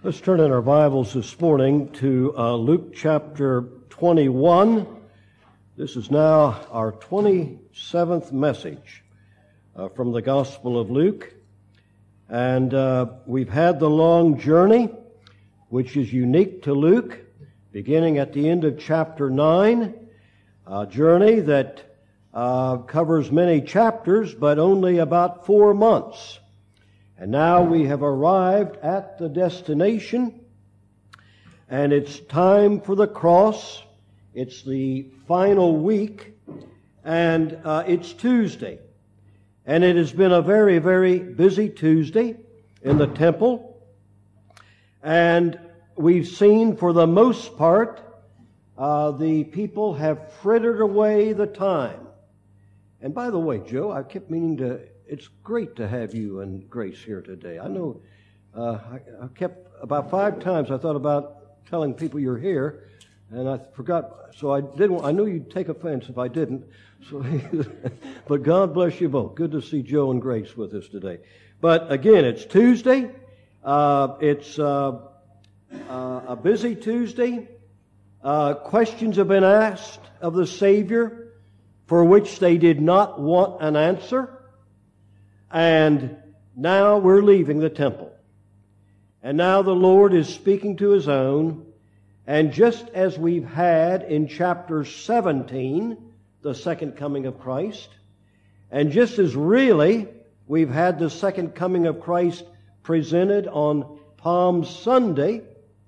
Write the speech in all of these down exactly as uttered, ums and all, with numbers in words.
Let's turn in our Bibles this morning to uh, Luke chapter twenty-one. This is now our twenty-seventh message uh, from the Gospel of Luke. And uh, we've had the long journey, which is unique to Luke, beginning at the end of chapter nine, a journey that uh, covers many chapters, but only about four months. And now we have arrived at the destination, and it's time for the cross. It's the final week, and uh, it's Tuesday. And it has been a very, very busy Tuesday in the temple. And we've seen, for the most part, uh, the people have frittered away the time. And by the way, Joe, I kept meaning to... It's great to have you and Grace here today. I know uh, I, I kept, about five times I thought about telling people you're here, and I forgot, so I didn't, I knew you'd take offense if I didn't. So, but God bless you both. Good to see Joe and Grace with us today. But again, it's Tuesday. Uh, it's uh, uh, a busy Tuesday. Uh, questions have been asked of the Savior for which they did not want an answer. And now we're leaving the temple. And now the Lord is speaking to His own. And just as we've had in chapter seventeen, the second coming of Christ, and just as really we've had the second coming of Christ presented on Palm Sunday,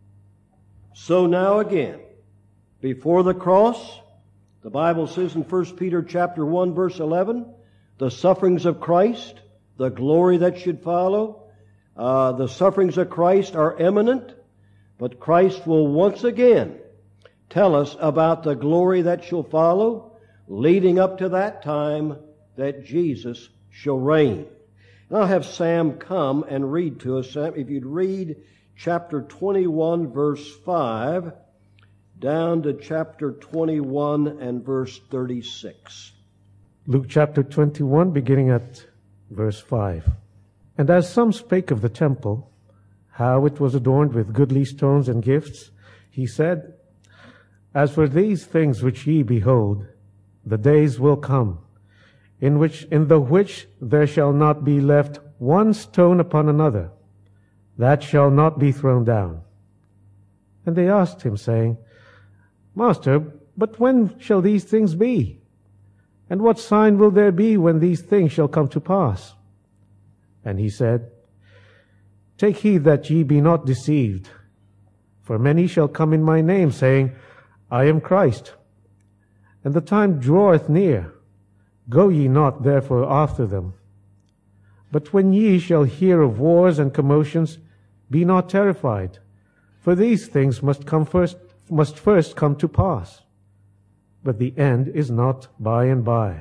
so now again, before the cross, the Bible says in First Peter chapter one, verse eleven, the sufferings of Christ, the glory that should follow. Uh, the sufferings of Christ are imminent, but Christ will once again tell us about the glory that shall follow, leading up to that time that Jesus shall reign. And I'll have Sam come and read to us. Sam, if you'd read chapter twenty-one, verse five, down to chapter twenty-one and verse thirty-six. Luke chapter twenty-one, beginning at verse five. And as some spake of the temple, how it was adorned with goodly stones and gifts, he said, As for these things which ye behold, the days will come, in which in the which there shall not be left one stone upon another, that shall not be thrown down. And they asked him, saying, Master, but when shall these things be? And what sign will there be when these things shall come to pass? And he said, Take heed that ye be not deceived. For many shall come in my name, saying, I am Christ. And the time draweth near. Go ye not therefore after them. But when ye shall hear of wars and commotions, be not terrified. For these things must come first, must first come to pass. But the end is not by and by.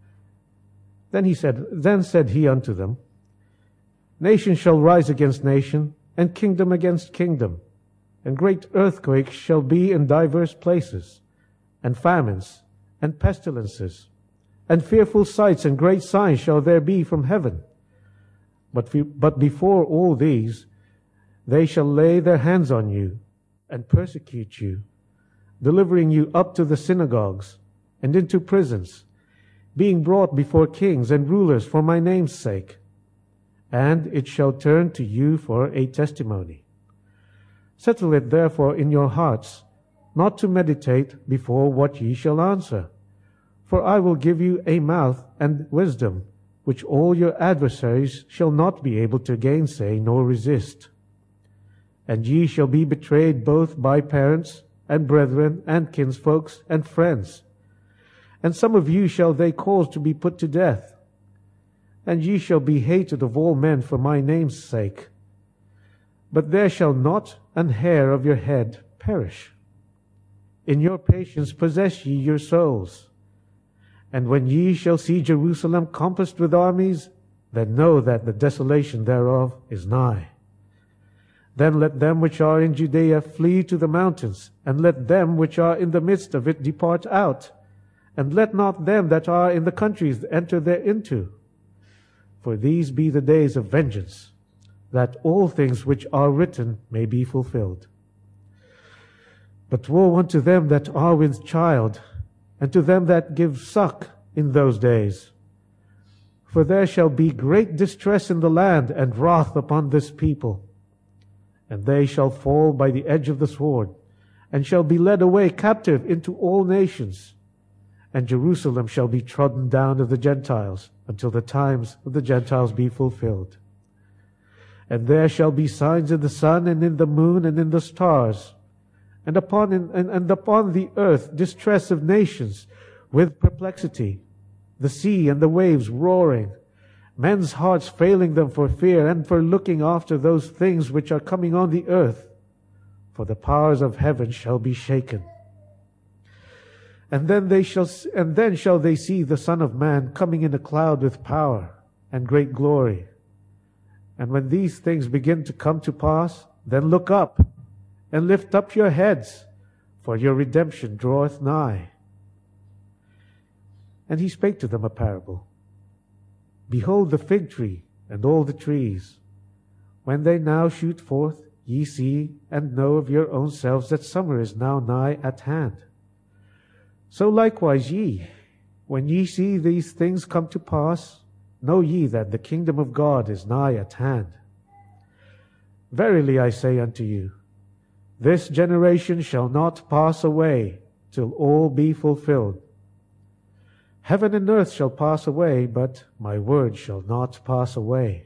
Then he said, Then said he unto them, Nation shall rise against nation, and kingdom against kingdom, and great earthquakes shall be in divers places, and famines, and pestilences, and fearful sights and great signs shall there be from heaven. But, but before all these, they shall lay their hands on you, and persecute you, delivering you up to the synagogues and into prisons, being brought before kings and rulers for my name's sake. And it shall turn to you for a testimony. Settle it therefore in your hearts, not to meditate before what ye shall answer. For I will give you a mouth and wisdom, which all your adversaries shall not be able to gainsay nor resist. And ye shall be betrayed both by parents, and brethren, and kinsfolks, and friends. And some of you shall they cause to be put to death. And ye shall be hated of all men for my name's sake. But there shall not an hair of your head perish. In your patience possess ye your souls. And when ye shall see Jerusalem compassed with armies, then know that the desolation thereof is nigh. Then let them which are in Judea flee to the mountains, and let them which are in the midst of it depart out, and let not them that are in the countries enter thereinto. For these be the days of vengeance, that all things which are written may be fulfilled. But woe unto them that are with child, and to them that give suck in those days. For there shall be great distress in the land, and wrath upon this people. And they shall fall by the edge of the sword, and shall be led away captive into all nations. And Jerusalem shall be trodden down of the Gentiles, until the times of the Gentiles be fulfilled. And there shall be signs in the sun, and in the moon, and in the stars, and upon and, and upon the earth distress of nations, with perplexity, the sea and the waves roaring, men's hearts failing them for fear, and for looking after those things which are coming on the earth. For the powers of heaven shall be shaken. And then they shall, and then shall they see the Son of Man coming in a cloud with power and great glory. And when these things begin to come to pass, then look up and lift up your heads, for your redemption draweth nigh. And he spake to them a parable. Behold the fig tree and all the trees. When they now shoot forth, ye see and know of your own selves that summer is now nigh at hand. So likewise ye, when ye see these things come to pass, know ye that the kingdom of God is nigh at hand. Verily I say unto you, this generation shall not pass away till all be fulfilled. Heaven and earth shall pass away, but my word shall not pass away.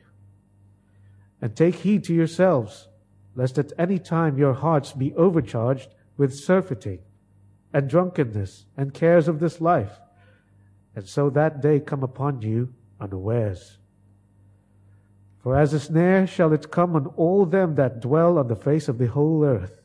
And take heed to yourselves, lest at any time your hearts be overcharged with surfeiting, and drunkenness, and cares of this life, and so that day come upon you unawares. For as a snare shall it come on all them that dwell on the face of the whole earth.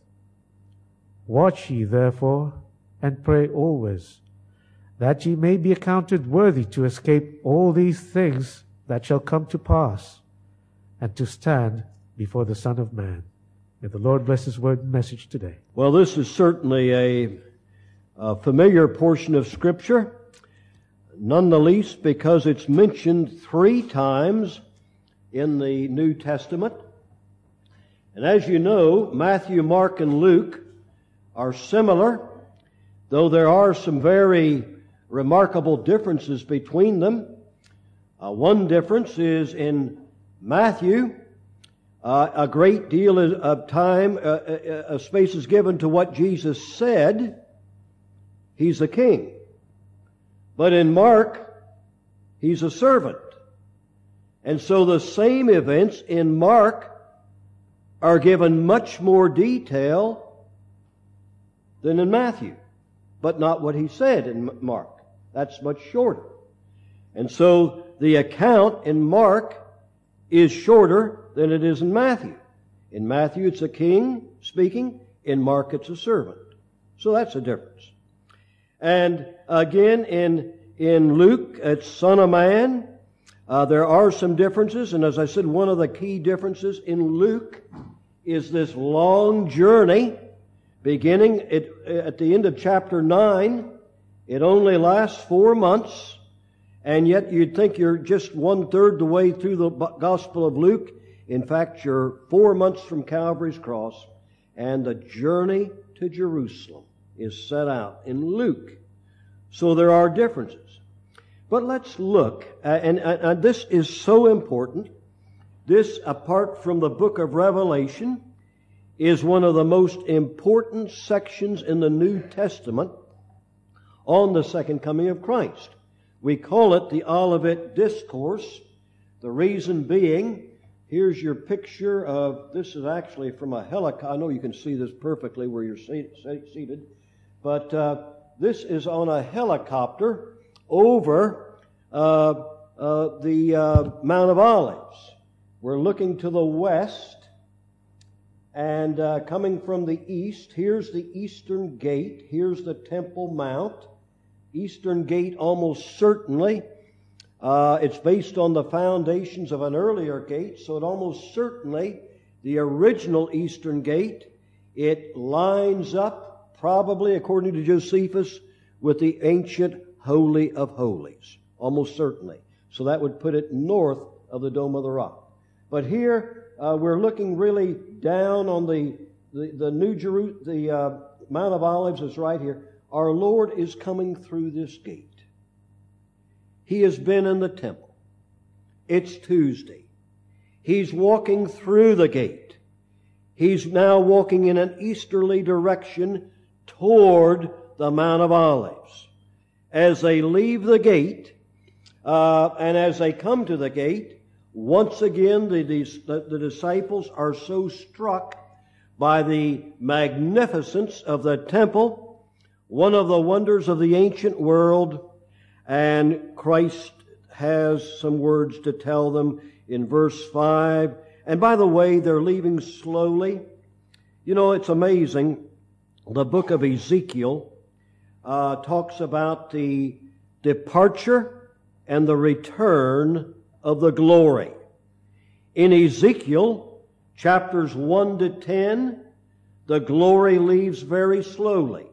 Watch ye therefore, and pray always, that ye may be accounted worthy to escape all these things that shall come to pass, and to stand before the Son of Man. May the Lord bless His word and message today. Well, this is certainly a, a familiar portion of Scripture, none the least because it's mentioned three times in the New Testament. And as you know, Matthew, Mark, and Luke are similar, though there are some very remarkable differences between them. Uh, one difference is in Matthew, uh, a great deal of time, uh, a space is given to what Jesus said. He's a king. But in Mark, He's a servant. And so the same events in Mark are given much more detail than in Matthew, but not what He said in Mark. That's much shorter. And so the account in Mark is shorter than it is in Matthew. In Matthew it's a king speaking, in Mark it's a servant. So that's a difference. And again in, in Luke it's Son of Man. Uh, there are some differences, and as I said, one of the key differences in Luke is this long journey beginning at, at the end of chapter nine. It only lasts four months, and yet you'd think you're just one-third the way through the Gospel of Luke. In fact, you're four months from Calvary's cross, and the journey to Jerusalem is set out in Luke. So there are differences. But let's look, uh, and, and, and this is so important. This, apart from the book of Revelation, is one of the most important sections in the New Testament on the second coming of Christ. We call it the Olivet Discourse. The reason being, here's your picture of, this is actually from a helicopter. I know you can see this perfectly where you're seated, but uh, this is on a helicopter over uh, uh, the uh, Mount of Olives. We're looking to the west, and uh, coming from the east, here's the eastern gate, here's the Temple Mount. Eastern gate almost certainly, uh, it's based on the foundations of an earlier gate, so it almost certainly, the original eastern gate, it lines up, probably according to Josephus, with the ancient Holy of Holies, almost certainly. So that would put it north of the Dome of the Rock. But here, uh, we're looking really down on the, the, the New Jerusalem, the uh, Mount of Olives is right here. Our Lord is coming through this gate. He has been in the temple. It's Tuesday. He's walking through the gate. He's now walking in an easterly direction toward the Mount of Olives. As they leave the gate, uh, and as they come to the gate, once again the, the, the disciples are so struck by the magnificence of the temple, one of the wonders of the ancient world, and Christ has some words to tell them in verse five. And by the way, they're leaving slowly. You know, it's amazing. The book of Ezekiel uh, talks about the departure and the return of the glory. In Ezekiel, chapters one to ten, the glory leaves very slowly.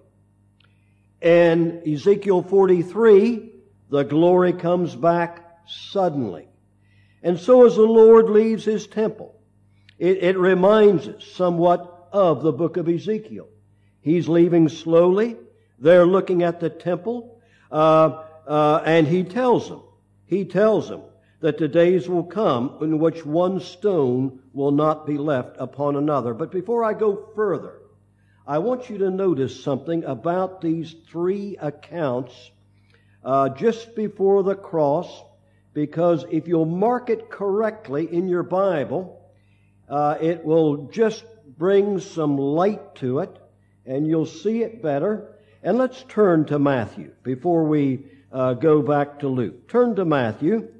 In Ezekiel forty-three, the glory comes back suddenly. And so as the Lord leaves His temple, it, it reminds us somewhat of the book of Ezekiel. He's leaving slowly. They're looking at the temple, uh, uh, and He tells them, He tells them that the days will come in which one stone will not be left upon another. But before I go further, I want you to notice something about these three accounts uh, just before the cross, because if you'll mark it correctly in your Bible, uh, it will just bring some light to it, and you'll see it better. And let's turn to Matthew before we uh, go back to Luke. Turn to Matthew,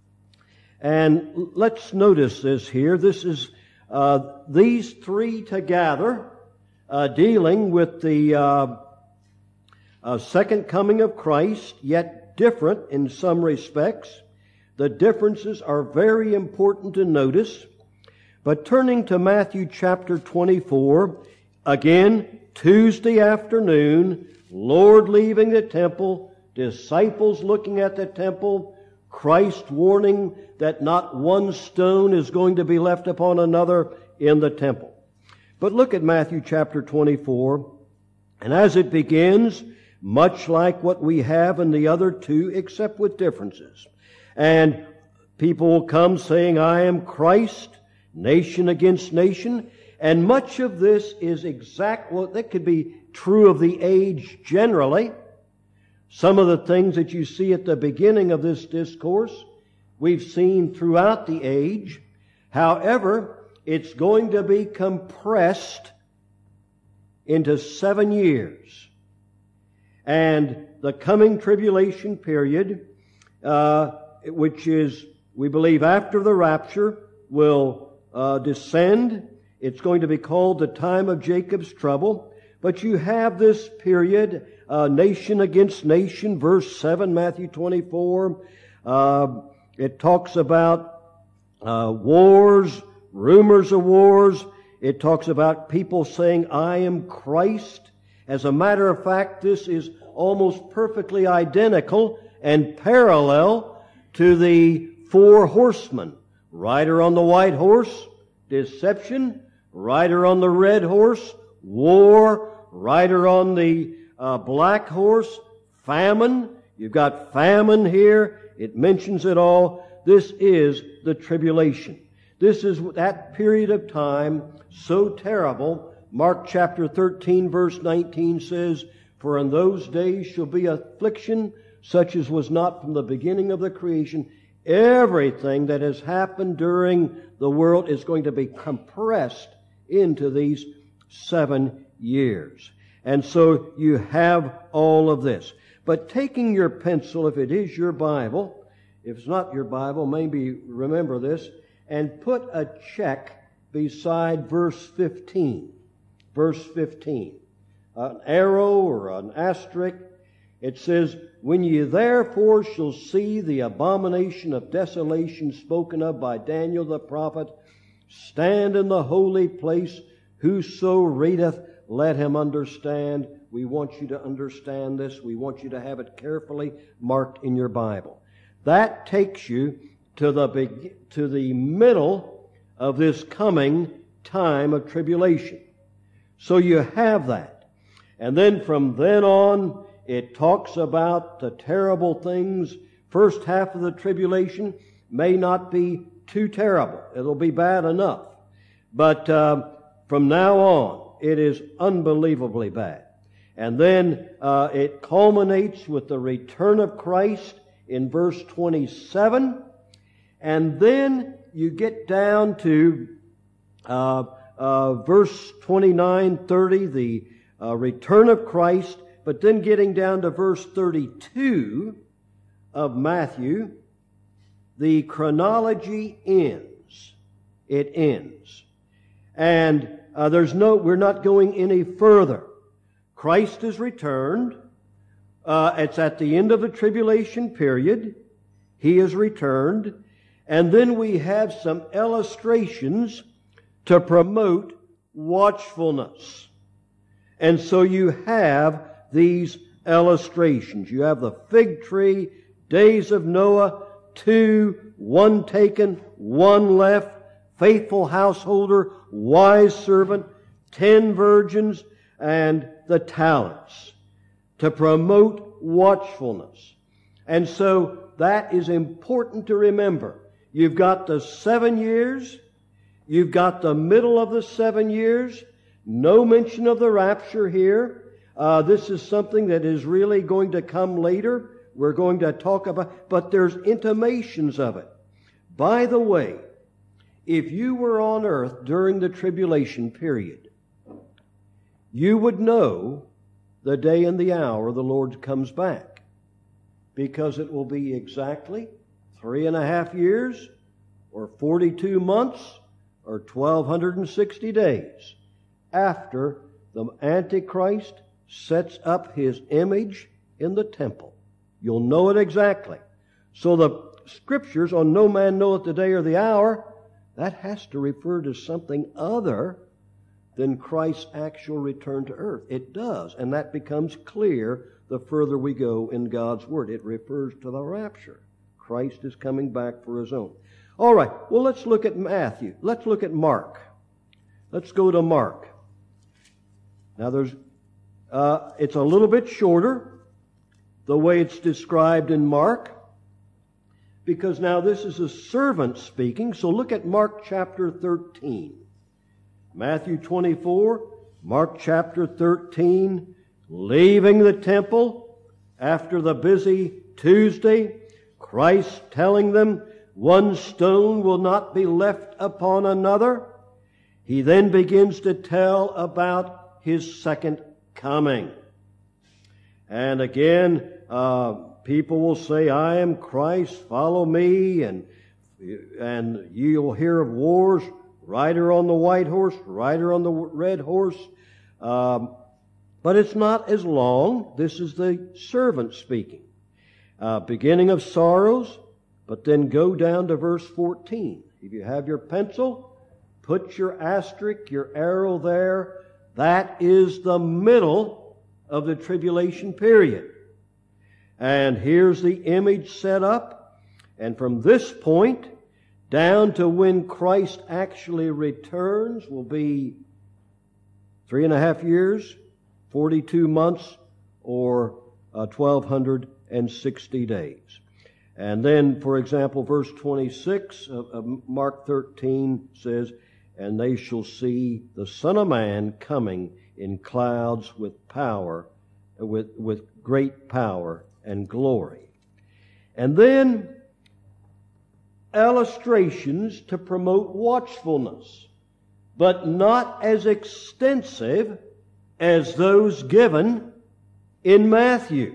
and let's notice this here. This is uh, these three together uh, dealing with the uh, uh, second coming of Christ, yet different in some respects. The differences are very important to notice. But turning to Matthew chapter twenty-four, again, Tuesday afternoon, Lord leaving the temple, disciples looking at the temple, Christ warning that not one stone is going to be left upon another in the temple. But look at Matthew chapter twenty-four, and as it begins, much like what we have in the other two, except with differences. And people will come saying, I am Christ, nation against nation. And much of this is exact, well, that could be true of the age generally. Some of the things that you see at the beginning of this discourse, we've seen throughout the age. However, it's going to be compressed into seven years. And the coming tribulation period, uh, which is, we believe, after the rapture, will uh, descend. It's going to be called the time of Jacob's trouble. But you have this period, uh, nation against nation, verse seven, Matthew twenty-four. Uh, it talks about uh, wars, rumors of wars. It talks about people saying, I am Christ. As a matter of fact, this is almost perfectly identical and parallel to the four horsemen. Rider on the white horse, deception. Rider on the red horse, war. Rider on the uh, black horse, famine. You've got famine here. It mentions it all. This is the tribulation. This is that period of time so terrible. Mark chapter thirteen verse nineteen says, For in those days shall be affliction such as was not from the beginning of the creation. Everything that has happened during the world is going to be compressed into these seven years. And so you have all of this. But taking your pencil, if it is your Bible, if it's not your Bible, maybe remember this, and put a check beside verse fifteen. Verse fifteen. An arrow or an asterisk. It says, When ye therefore shall see the abomination of desolation spoken of by Daniel the prophet, stand in the holy place. Whoso readeth, let him understand. We want you to understand this. We want you to have it carefully marked in your Bible. That takes you to the big, to the middle of this coming time of tribulation. So you have that. And then from then on, it talks about the terrible things. First half of the tribulation may not be too terrible. It'll be bad enough. But uh, from now on, it is unbelievably bad. And then uh, it culminates with the return of Christ in verse twenty-seven. And then you get down to uh, uh, verse twenty-nine, thirty, the uh, return of Christ. But then getting down to verse thirty-two of Matthew, the chronology ends. It ends. And uh, there's no, we're not going any further. Christ is returned. Uh, it's at the end of the tribulation period. He is returned. And then we have some illustrations to promote watchfulness. And so you have these illustrations. You have the fig tree, days of Noah, two, one taken, one left, faithful householder, wise servant, ten virgins, and the talents to promote watchfulness. And so that is important to remember. You've got the seven years. You've got the middle of the seven years. No mention of the rapture here. Uh, this is something that is really going to come later. We're going to talk about, but there's intimations of it. By the way, if you were on earth during the tribulation period, you would know the day and the hour the Lord comes back, because it will be exactly three and a half years or forty-two months or twelve sixty days after the Antichrist sets up his image in the temple. You'll know it exactly. So the Scriptures on no man knoweth the day or the hour, that has to refer to something other than Christ's actual return to earth. It does, and that becomes clear the further we go in God's Word. It refers to the rapture. Christ is coming back for His own. All right, well, let's look at Matthew. Let's look at Mark. Let's go to Mark. Now, there's uh, it's a little bit shorter, the way it's described in Mark, because now this is a servant speaking. So look at Mark chapter thirteen. Matthew twenty-four, Mark chapter thirteen, leaving the temple after the busy Tuesday, Christ telling them one stone will not be left upon another. He then begins to tell about His second coming. And again, uh, people will say, I am Christ, follow me, and and you'll hear of wars, rider on the white horse, rider on the red horse. Um, but it's not as long. This is the servant speaking. Uh, beginning of sorrows, but then go down to verse fourteen. If you have your pencil, put your asterisk, your arrow there. That is the middle of the tribulation period. And here's the image set up. And from this point down to when Christ actually returns will be three and a half years, forty-two months, or uh, twelve sixty days. And then, for example, verse twenty-six of, of Mark thirteen says, and they shall see the Son of Man coming in clouds with power, with, with great power and glory. And then illustrations to promote watchfulness, but not as extensive as those given in Matthew.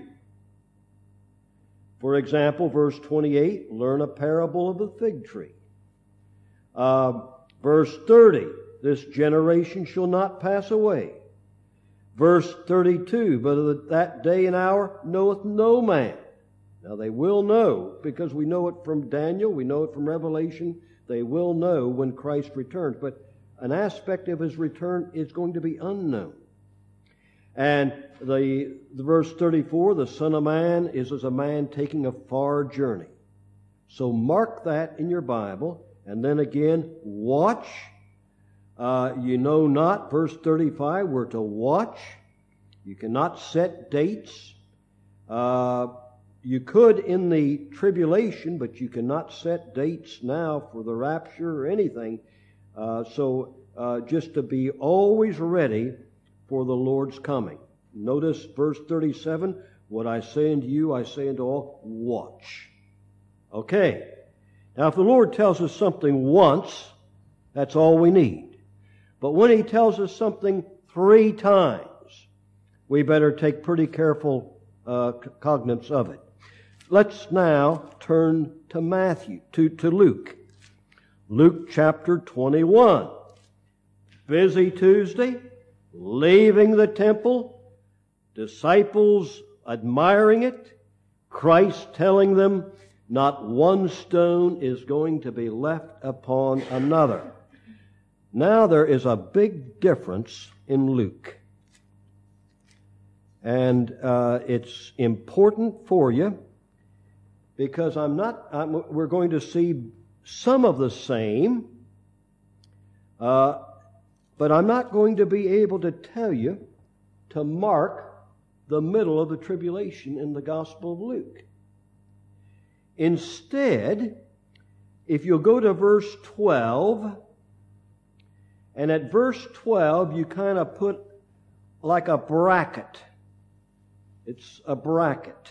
For example, verse twenty-eight, learn a parable of the fig tree. Uh, verse thirty, this generation shall not pass away. Verse thirty-two, but of that day and hour knoweth no man. Now they will know, because we know it from Daniel, we know it from Revelation, they will know when Christ returns. But an aspect of His return is going to be unknown. And the, the verse thirty-four, the Son of Man is as a man taking a far journey. So mark that in your Bible And then again, watch. Uh, you know not, verse thirty-five, we're to watch. You cannot set dates. Uh, you could in the tribulation, but you cannot set dates now for the rapture or anything. Uh, so uh, just to be always ready for the Lord's coming. Notice verse thirty-seven, what I say unto you, I say unto all, watch. Okay. Now if the Lord tells us something once, that's all we need. But when He tells us something three times, we better take pretty careful uh, cognizance of it. Let's now turn to Matthew, to, to Luke. Luke chapter twenty-one. Busy Tuesday, leaving the temple, disciples admiring it, Christ telling them not one stone is going to be left upon another. Now there is a big difference in Luke. And uh, it's important for you because I'm not, I'm, we're going to see some of the same, uh, but I'm not going to be able to tell you to mark the middle of the tribulation in the Gospel of Luke. Instead, if you'll go to verse twelve, and at verse twelve you kind of put like a bracket. It's a bracket.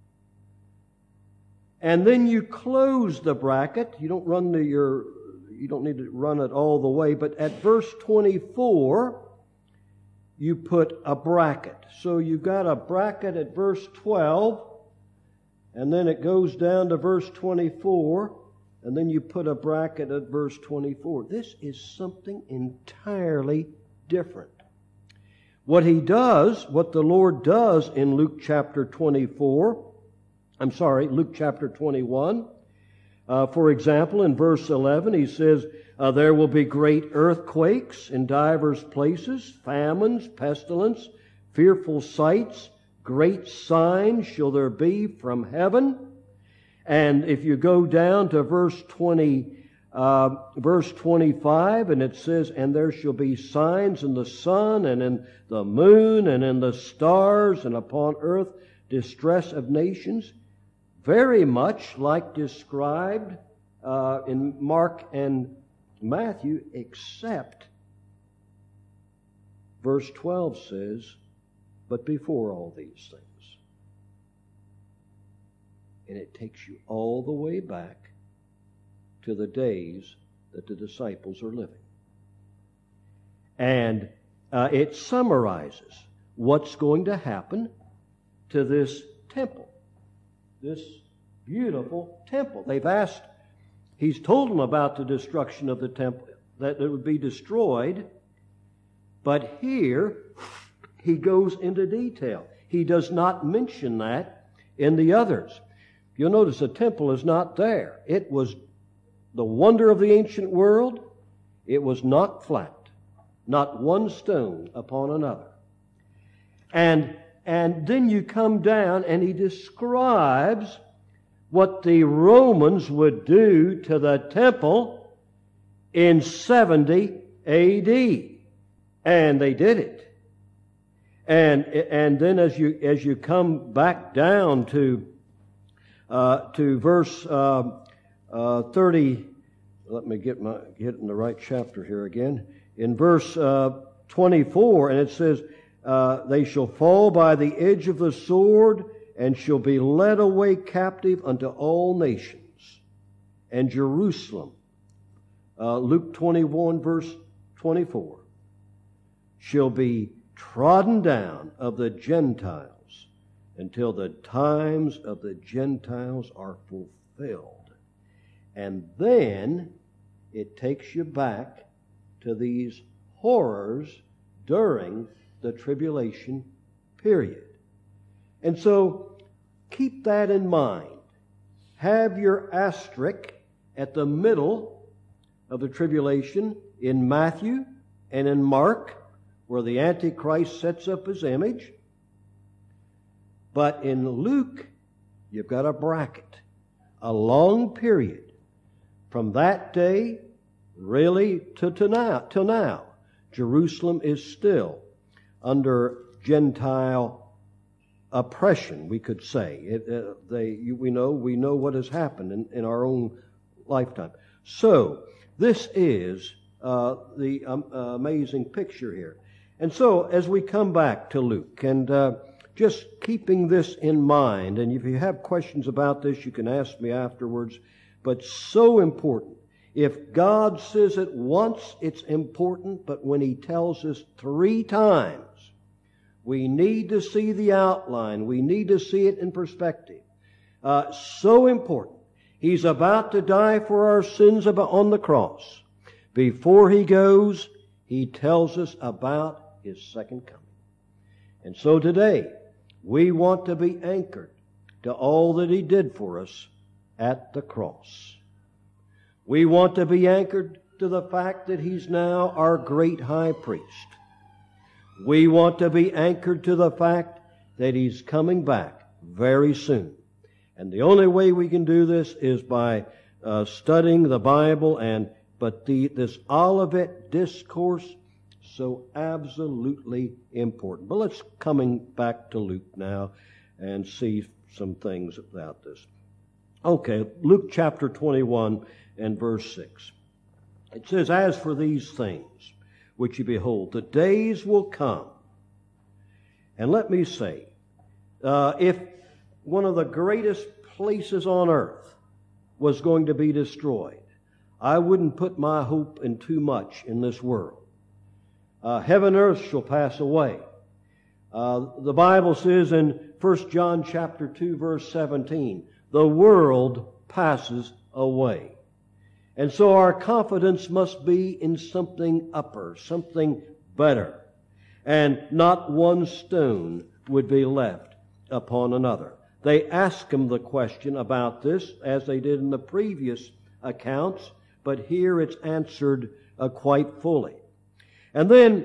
And then you close the bracket. You don't run the, your, you don't need to run it all the way, but at verse twenty-four, you put a bracket. So you've got a bracket at verse twelve, and then it goes down to verse twenty-four, and then you put a bracket at verse twenty-four. This is something entirely different. What He does, what the Lord does in Luke chapter twenty-four, I'm sorry, Luke chapter twenty-one, uh, for example, in verse eleven, He says, uh, there will be great earthquakes in divers places, famines, pestilence, fearful sights, great signs shall there be from heaven. And if you go down to verse twenty, uh, verse twenty-five, and it says, and there shall be signs in the sun and in the moon and in the stars and upon earth distress of nations, very much like described uh, in Mark and Matthew, except verse twelve says, but before all these things. And it takes you all the way back to the days that the disciples are living. And uh, it summarizes what's going to happen to this temple, this beautiful temple. They've asked, He's told them about the destruction of the temple, that it would be destroyed, but here He goes into detail. He does not mention that in the others. You'll notice the temple is not there. It was the wonder of the ancient world. It was knocked flat, not one stone upon another. And, and then you come down and He describes what the Romans would do to the temple in seventy A D. And they did it. And, and then as you, as you come back down to Uh, to verse uh, uh, thirty, let me get my get in the right chapter here again. In verse uh, twenty-four, and it says, uh, "They shall fall by the edge of the sword, and shall be led away captive unto all nations." And Jerusalem, uh, Luke twenty-one, verse twenty-four, shall be trodden down of the Gentiles, until the times of the Gentiles are fulfilled. And then it takes you back to these horrors during the tribulation period. And so keep that in mind. Have your asterisk at the middle of the tribulation in Matthew and in Mark, where the Antichrist sets up his image. But in Luke, you've got a bracket, a long period From that day, really, to, to now, till now, Jerusalem is still under Gentile oppression, we could say. It, uh, they, you, we know, we know what has happened in, in our own lifetime. So, this is uh, the um, uh, amazing picture here. And so, as we come back to Luke, and uh, just keeping this in mind, and if you have questions about this, you can ask me afterwards, but so important. If God says it once, it's important, but when He tells us three times, we need to see the outline. We need to see it in perspective. Uh, so important. He's about to die for our sins on the cross. Before He goes, He tells us about His second coming. And so today, we want to be anchored to all that He did for us at the cross. We want to be anchored to the fact that He's now our great high priest. We want to be anchored to the fact that He's coming back very soon. And the only way we can do this is by uh, studying the Bible, and but the this Olivet Discourse, so absolutely important. But let's coming back to Luke now and see some things about this. Okay, Luke chapter twenty-one and verse six. It says, "As for these things which you behold, the days will come." And let me say, uh, if one of the greatest places on earth was going to be destroyed, I wouldn't put my hope in too much in this world. Uh, heaven and earth shall pass away. Uh, the Bible says in First John chapter two, verse seventeen, the world passes away. And so our confidence must be in something upper, something better. And not one stone would be left upon another. They ask Him the question about this, as they did in the previous accounts, but here it's answered uh, quite fully. And then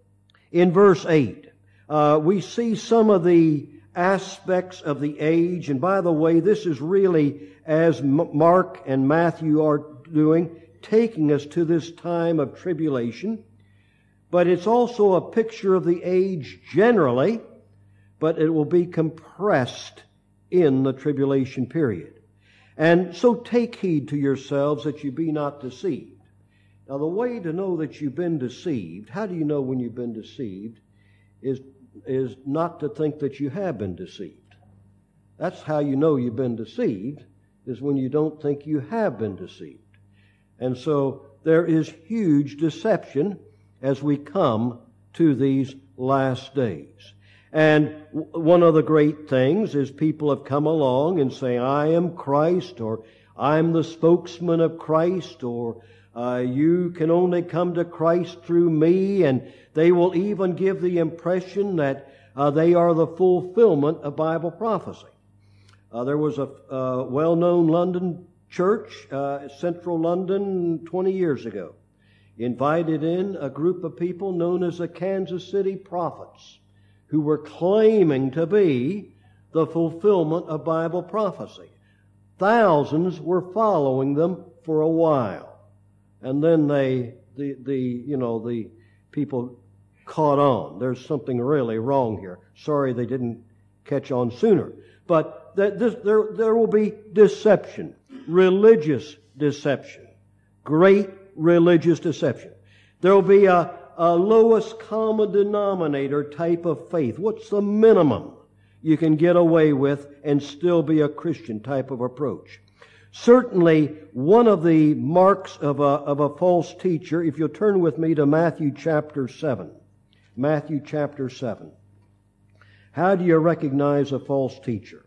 in verse eight, uh, we see some of the aspects of the age. And by the way, this is really, as Mark and Matthew are doing, taking us to this time of tribulation. But it's also a picture of the age generally, but it will be compressed in the tribulation period. And so take heed to yourselves that you be not deceived. Now, the way to know that you've been deceived, how do you know when you've been deceived, is, is not to think that you have been deceived. That's how you know you've been deceived, is when you don't think you have been deceived. And so there is huge deception as we come to these last days. And one of the great things is people have come along and say, I am Christ, or I'm the spokesman of Christ, or uh, you can only come to Christ through me. And they will even give the impression that uh, they are the fulfillment of Bible prophecy. Uh, there was a uh, well-known London church, uh, central London, twenty years ago, invited in a group of people known as the Kansas City Prophets, who were claiming to be the fulfillment of Bible prophecy. Thousands were following them for a while. And then they, the, the, you know, the people caught on. There's something really wrong here. Sorry they didn't catch on sooner. But that this, there, there will be deception, religious deception, great religious deception. There will be a, a lowest common denominator type of faith. What's the minimum you can get away with and still be a Christian type of approach? Certainly, one of the marks of a, of a false teacher, if you'll turn with me to Matthew chapter seven. Matthew chapter seven. How do you recognize a false teacher?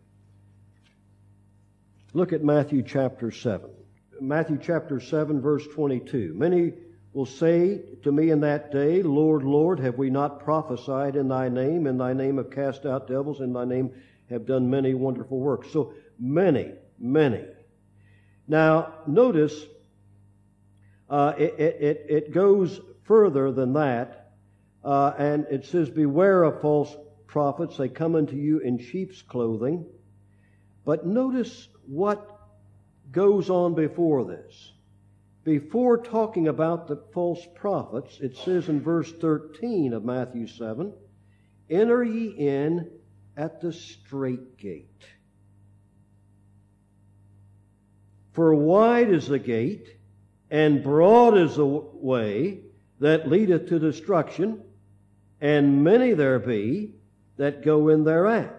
Look at Matthew chapter seven. Matthew chapter seven, verse twenty-two. Many will say to me in that day, Lord, Lord, have we not prophesied in Thy name? In Thy name have cast out devils, in Thy name have done many wonderful works. So many, many. Now, notice uh, it, it, it goes further than that, uh, and it says, beware of false prophets. They come unto you in sheep's clothing. But notice what goes on before this. before talking about the false prophets, it says in verse thirteen of Matthew seven, enter ye in at the strait gate. For wide is the gate, and broad is the way that leadeth to destruction, and many there be that go in thereat.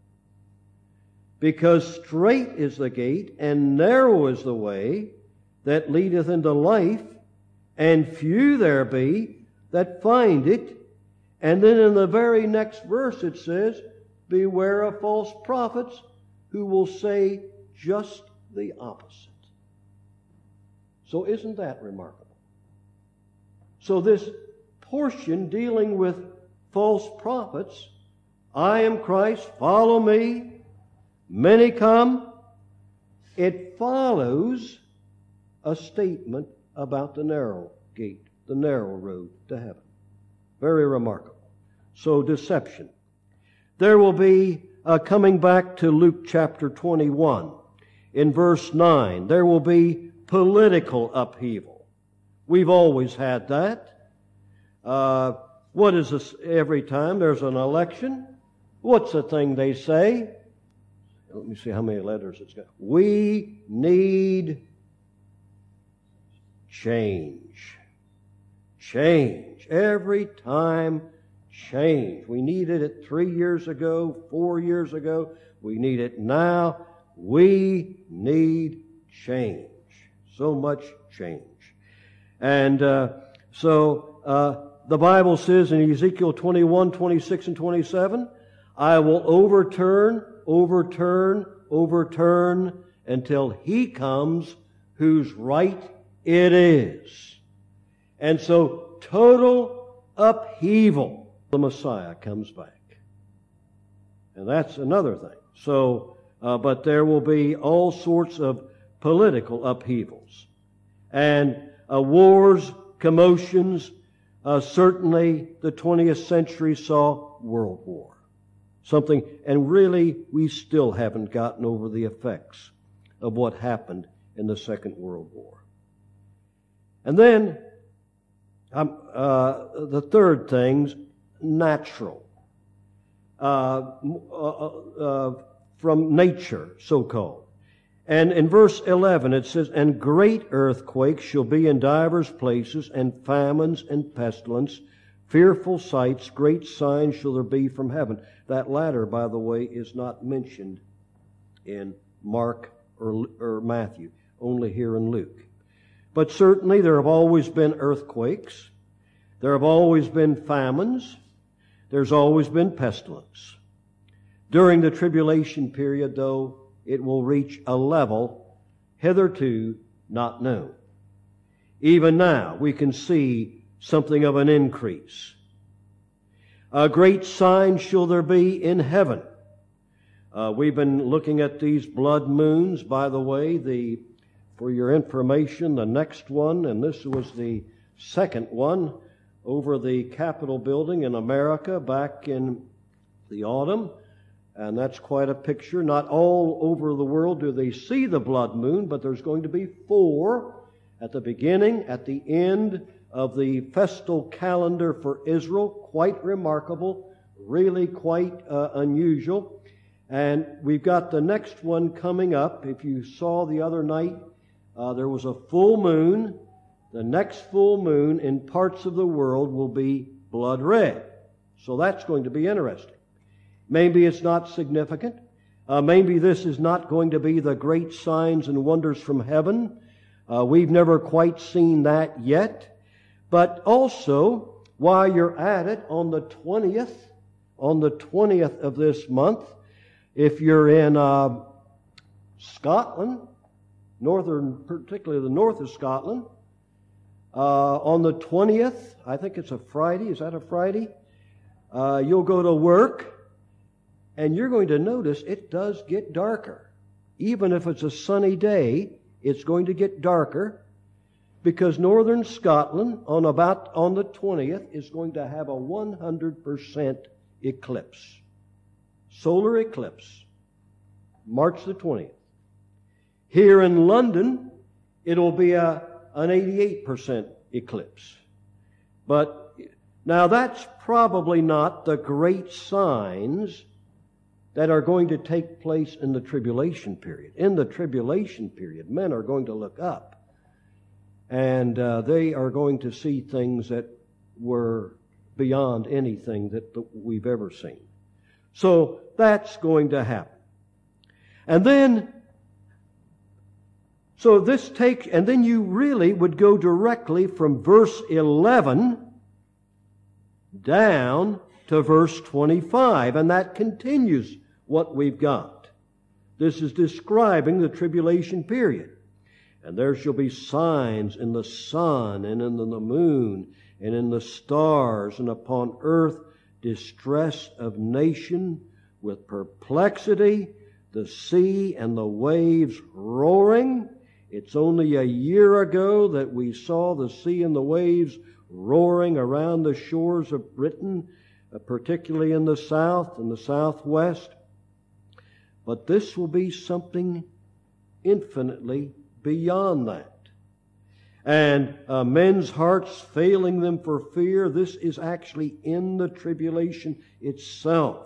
Because strait is the gate, and narrow is the way that leadeth into life, and few there be that find it. And then in the very next verse it says, beware of false prophets who will say just the opposite. So isn't that remarkable? So this portion dealing with false prophets, I am Christ, follow me, many come, it follows a statement about the narrow gate, the narrow road to heaven. Very remarkable. So deception. There will be, uh, coming back to Luke chapter twenty-one, in verse nine, there will be political upheaval. We've always had that. Uh, what is this? Every time there's an election, what's the thing they say? Let me see how many letters it's got. We need change. Change. Every time, change. We needed it three years ago, four years ago. We need it now. We need change. So much change. And uh, so uh, the Bible says in Ezekiel twenty-one, twenty-six, and twenty-seven, I will overturn, overturn, overturn until He comes whose right it is. And so total upheaval. The Messiah comes back. And that's another thing. So, uh, but there will be all sorts of political upheavals. And uh, wars, commotions. Uh, certainly the twentieth century saw World War. Something, and really we still haven't gotten over the effects of what happened in the Second World War. And then um, uh, the third thing's natural. Uh, uh, uh, from nature, so-called. And in verse eleven it says, and great earthquakes shall be in divers places, and famines and pestilence, fearful sights, great signs shall there be from heaven. That latter, by the way, is not mentioned in Mark or, or Matthew, only here in Luke. But certainly there have always been earthquakes. There have always been famines. There's always been pestilence. During the tribulation period, though, it will reach a level hitherto not known. Even now, we can see something of an increase. A great sign shall there be in heaven. Uh, we've been looking at these blood moons. By the way, the for your information, the next one, and this was the second one, over the Capitol building in America back in the autumn. And that's quite a picture. Not all over the world do they see the blood moon, but there's going to be four at the beginning, at the end of the festal calendar for Israel. Quite remarkable, really quite uh, unusual. And we've got the next one coming up. If you saw the other night, uh, there was a full moon. The next full moon in parts of the world will be blood red. So that's going to be interesting. Maybe it's not significant. Uh, maybe this is not going to be the great signs and wonders from heaven. Uh, we've never quite seen that yet. But also, while you're at it, on the twentieth, on the twentieth of this month, if you're in uh, Scotland, northern, particularly the north of Scotland, uh, on the twentieth, I think it's a Friday. Is that a Friday? Uh, you'll go to work. And you're going to notice it does get darker. Even if it's a sunny day, it's going to get darker because northern Scotland on about on the twentieth is going to have a one hundred percent eclipse. Solar eclipse. March the twentieth. Here in London, it'll be a an eighty-eight percent eclipse. But now that's probably not the great signs that are going to take place in the tribulation period. In the tribulation period, men are going to look up, and uh, they are going to see things that were beyond anything that we've ever seen. So that's going to happen. And then, so this takes, and then you really would go directly from verse eleven down to verse twenty-five, and that continues what we've got. This is describing the tribulation period. And there shall be signs in the sun and in the moon and in the stars, and upon earth distress of nation with perplexity, the sea and the waves roaring. It's only a year ago that we saw the sea and the waves roaring around the shores of Britain, uh, particularly in the south and the southwest. But this will be something infinitely beyond that. And uh, men's hearts failing them for fear, this is actually in the tribulation itself.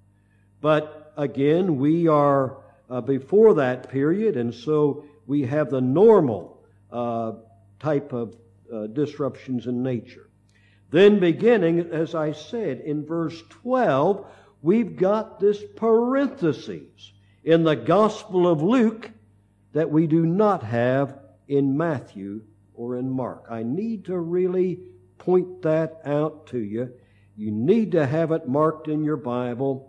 But again, we are uh, before that period, and so we have the normal uh, type of uh, disruptions in nature. Then beginning, as I said, in verse twelve, we've got this parenthesis in the Gospel of Luke that we do not have in Matthew or in Mark. I need to really point that out to you. You need to have it marked in your Bible.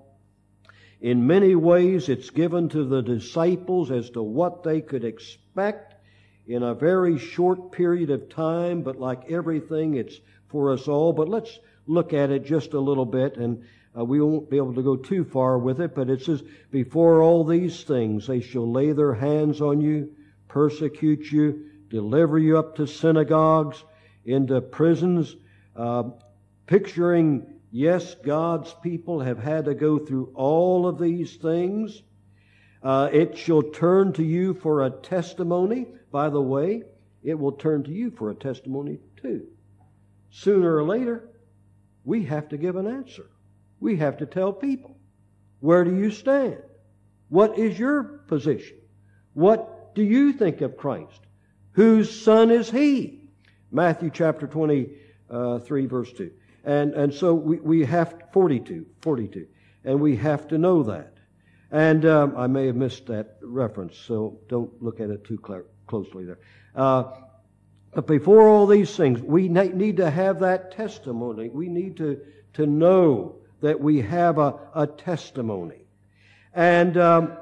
In many ways, it's given to the disciples as to what they could expect in a very short period of time, but like everything, it's for us all. But let's look at it just a little bit, and uh, we won't be able to go too far with it, but it says, before all these things, they shall lay their hands on you, persecute you, deliver you up to synagogues, into prisons, uh, picturing, yes, God's people have had to go through all of these things. Uh, it shall turn to you for a testimony. By the way, it will turn to you for a testimony too. Sooner or later, we have to give an answer. We have to tell people, where do you stand? What is your position? What do you think of Christ? Whose son is he? Matthew chapter twenty-three, verse two. And, and so we, we have, forty-two, forty-two. And we have to know that. And um, I may have missed that reference, so don't look at it too cl- closely there. Uh, but before all these things, we need to have that testimony. We need to, to know that we have a, a testimony. And um,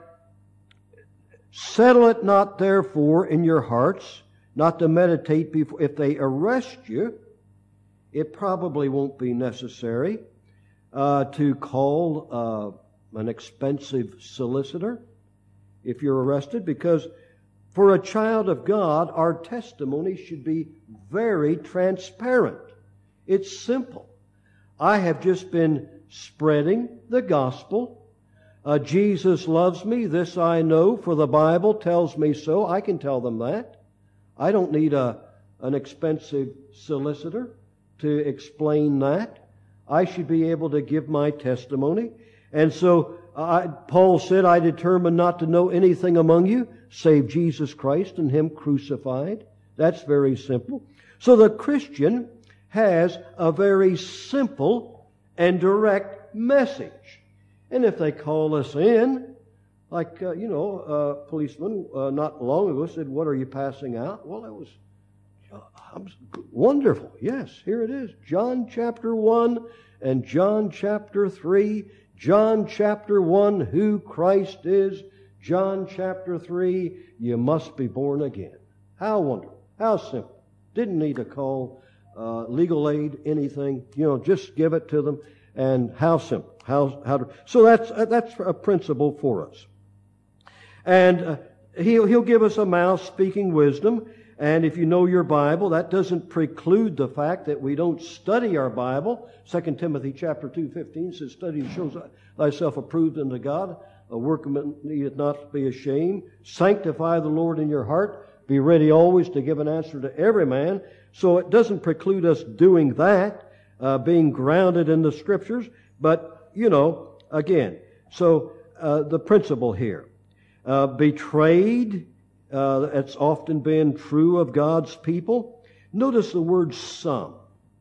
settle it not therefore in your hearts, not to meditate before. If they arrest you, it probably won't be necessary uh, to call uh, an expensive solicitor if you're arrested, because for a child of God, our testimony should be very transparent. It's simple. I have just been spreading the gospel. Uh, Jesus loves me. This I know, for the Bible tells me so. I can tell them that. I don't need a an expensive solicitor to explain that. I should be able to give my testimony. And so uh, Paul said, I determined not to know anything among you save Jesus Christ and Him crucified. That's very simple. So the Christian has a very simple and direct message. And if they call us in, like, uh, you know, a policeman uh, not long ago said, what are you passing out? Well, it was uh, wonderful. Yes, here it is. John chapter one and John chapter three. John chapter one, who Christ is. John chapter three, you must be born again. How wonderful. How simple. Didn't need to call uh, legal aid, anything. You know, just give it to them. And how simple. How, how to, so that's, uh, that's a principle for us. And uh, he'll, he'll give us a mouth speaking wisdom. And if you know your Bible, that doesn't preclude the fact that we don't study our Bible. Second Timothy chapter two fifteen says, study to show thyself approved unto God, a workman needeth not be ashamed. Sanctify the Lord in your heart. be ready always to give an answer to every man. So it doesn't preclude us doing that, uh, being grounded in the Scriptures. But, you know, again, so uh, the principle here, uh, betrayed, uh, it's often been true of God's people. Notice the word some.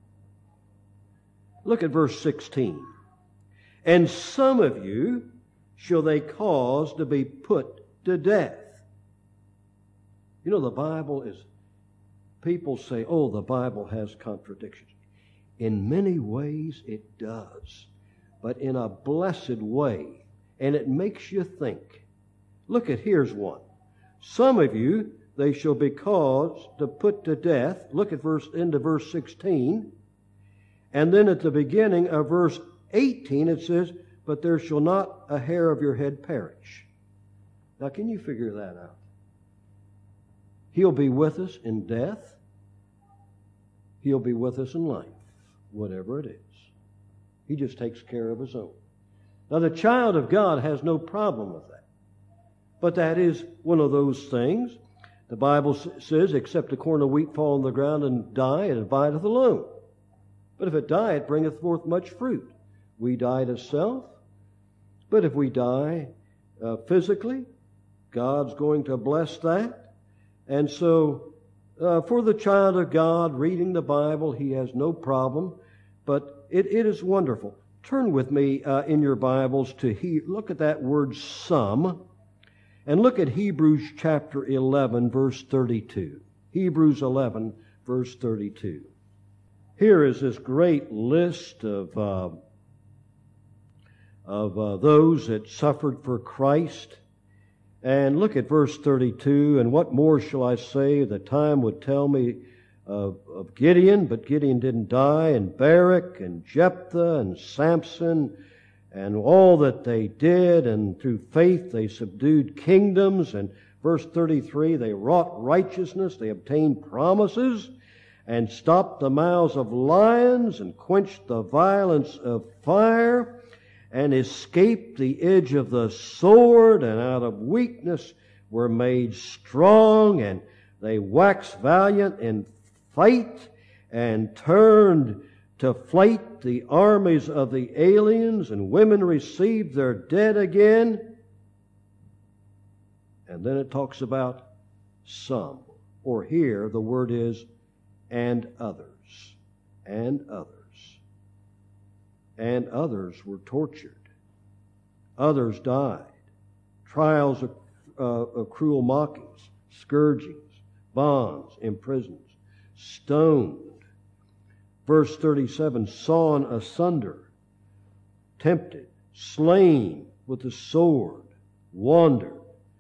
Look at verse sixteen. And some of you shall they cause to be put to death. You know, the Bible is, people say, oh, the Bible has contradictions. In many ways it does, but in a blessed way. And it makes you think. Look at, here's one. Some of you they shall be caused to put to death. Look at verse, into verse sixteen. And then at the beginning of verse eighteen it says, but there shall not a hair of your head perish. Now can you figure that out? He'll be with us in death. He'll be with us in life, whatever it is. He just takes care of His own. Now the child of God has no problem with that. But that is one of those things. The Bible says, except a corn of wheat fall on the ground and die, it abideth alone. But if it die, it bringeth forth much fruit. We die to self. But if we die uh, physically, God's going to bless that. And so, uh, for the child of God, reading the Bible, he has no problem. But it, it is wonderful. Turn with me uh, in your Bibles to, he, look at that word some. And look at Hebrews chapter eleven, verse thirty-two. Hebrews eleven, verse thirty-two. Here is this great list of uh, of uh, those that suffered for Christ. And look at verse thirty-two. And what more shall I say? The time would tell me of, of Gideon, but Gideon didn't die, and Barak, and Jephthah, and Samson, and all that they did, and through faith they subdued kingdoms. And verse thirty-three, they wrought righteousness, they obtained promises, and stopped the mouths of lions, and quenched the violence of fire, and escaped the edge of the sword, and out of weakness were made strong, and they waxed valiant in fight, and turned to flight the armies of the aliens, and women received their dead again. And then it talks about some, or here the word is and others, and others. And others were tortured. Others died. Trials of, uh, of cruel mockings, scourgings, bonds, imprisonments, stoned. Verse thirty-seven, sawn asunder, tempted, slain with the sword, wandered.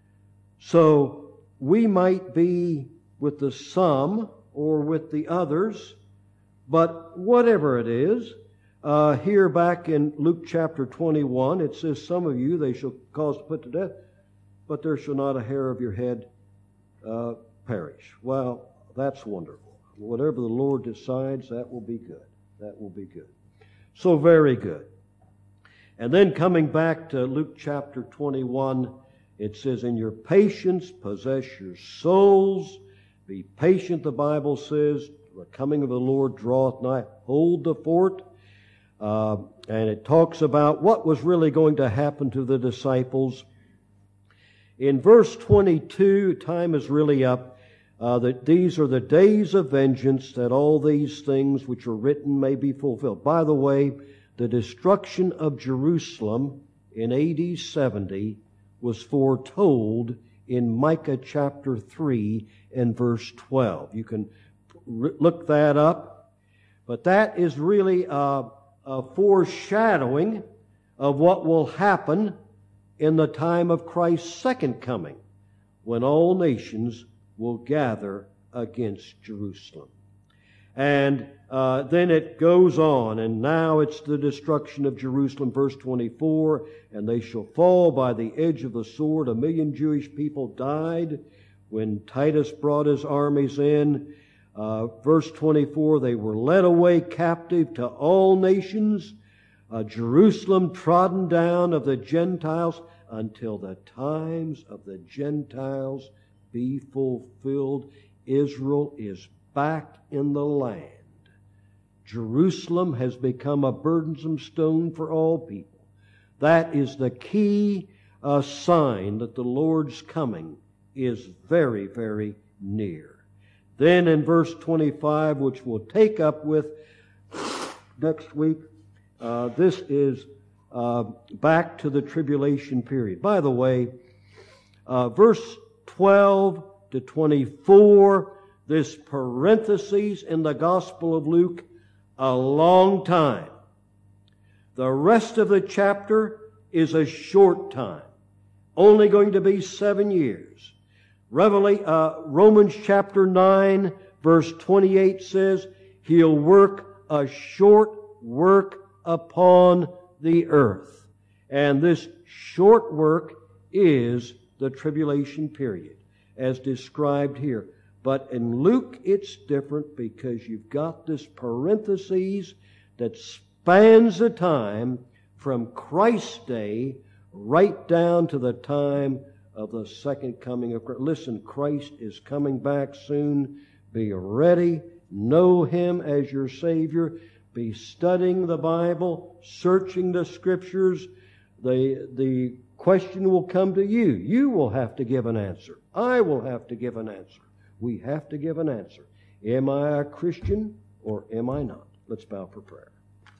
So we might be with the some or with the others, but whatever it is, uh, here back in Luke chapter twenty-one, it says, some of you they shall cause to put to death, but there shall not a hair of your head uh, perish. Well, that's wonderful. Whatever the Lord decides, that will be good. That will be good. So very good. And then coming back to Luke chapter twenty-one, it says, in your patience possess your souls. Be patient, the Bible says. The coming of the Lord draweth nigh. Hold the fort. Uh, and it talks about what was really going to happen to the disciples. In verse twenty-two, time is really up. Uh, that these are the days of vengeance, that all these things which are written may be fulfilled. By the way, the destruction of Jerusalem in A D seventy was foretold in Micah chapter three and verse twelve. You can r- look that up. But that is really a, a foreshadowing of what will happen in the time of Christ's second coming, when all nations will gather against Jerusalem. And uh, then it goes on, and now it's the destruction of Jerusalem, verse twenty-four, and they shall fall by the edge of the sword. A million Jewish people died when Titus brought his armies in. Uh, verse twenty-four, they were led away captive to all nations, uh, Jerusalem trodden down of the Gentiles, until the times of the Gentiles be fulfilled. Israel is back in the land. Jerusalem has become a burdensome stone for all people. That is the key uh, sign that the Lord's coming is very, very near. Then in verse twenty-five, which we'll take up with next week, uh, this is uh, back to the tribulation period. By the way, uh, verse twelve to twenty-four, this parenthesis in the Gospel of Luke, a long time. The rest of the chapter is a short time, only going to be seven years. Revelation, uh, Romans chapter nine, verse twenty-eight says, He'll work a short work upon the earth. And this short work is the tribulation period, as described here. But in Luke, it's different because you've got this parenthesis that spans the time from Christ's day right down to the time of the second coming of Christ. Listen, Christ is coming back soon. Be ready. Know Him as your Savior. Be studying the Bible, searching the Scriptures. The, the question will come to you. You will have to give an answer. I will have to give an answer. We have to give an answer. Am I a Christian or am I not? Let's bow for prayer.